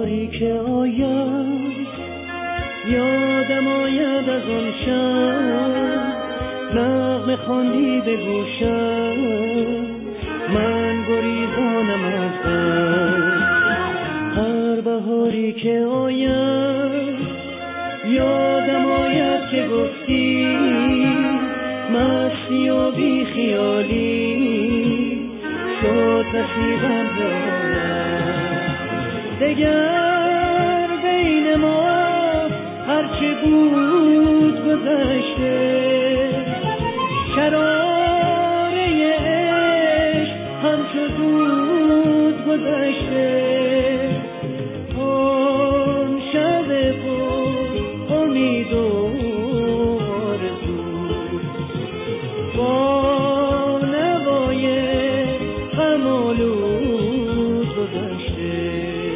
بهاری که آید یادم آید از آن شب نغمه خواندی به گوشم من گریزانم از غم. هر بهاری که آید یادم آید که گفتی مستی و بی خیالی شد نصیبم دارم. دگر بین ما هرچه بود گذشته شراره عشق همچو دود گذشته. آن شب پر امید و آرزو با نوای غم آلود گذشته.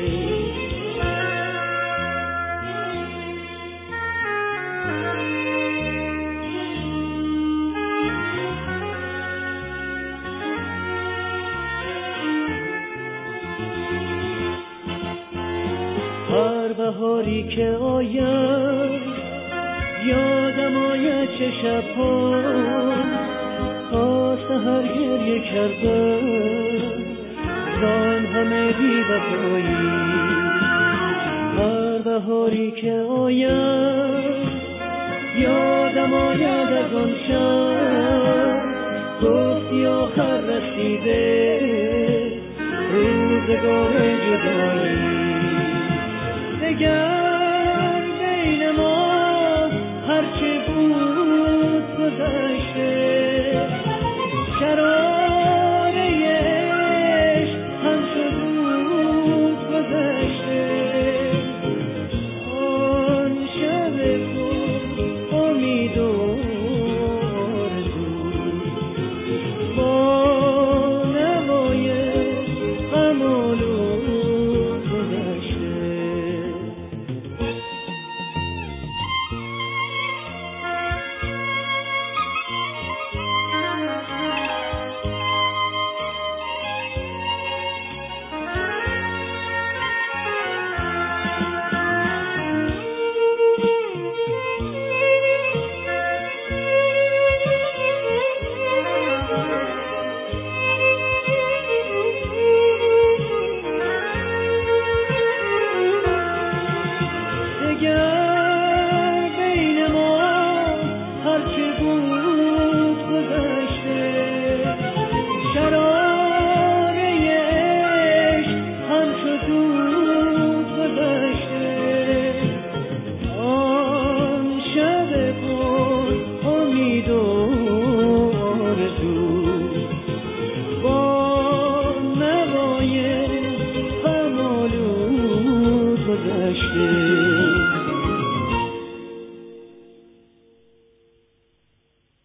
هر بهاری که آید یادم آید چه شب‌ها تا سحر گریه کردم زان همه بی‌وفایی. هر بهاری که آید یادم آید از آن شب گفتی آخر رسیده روزگار جدایی. دگر بین ما هرچه بود گذشته شراره عشق همچو دود گذشته. آن شب پر امید و آرزو با نوای غم آلود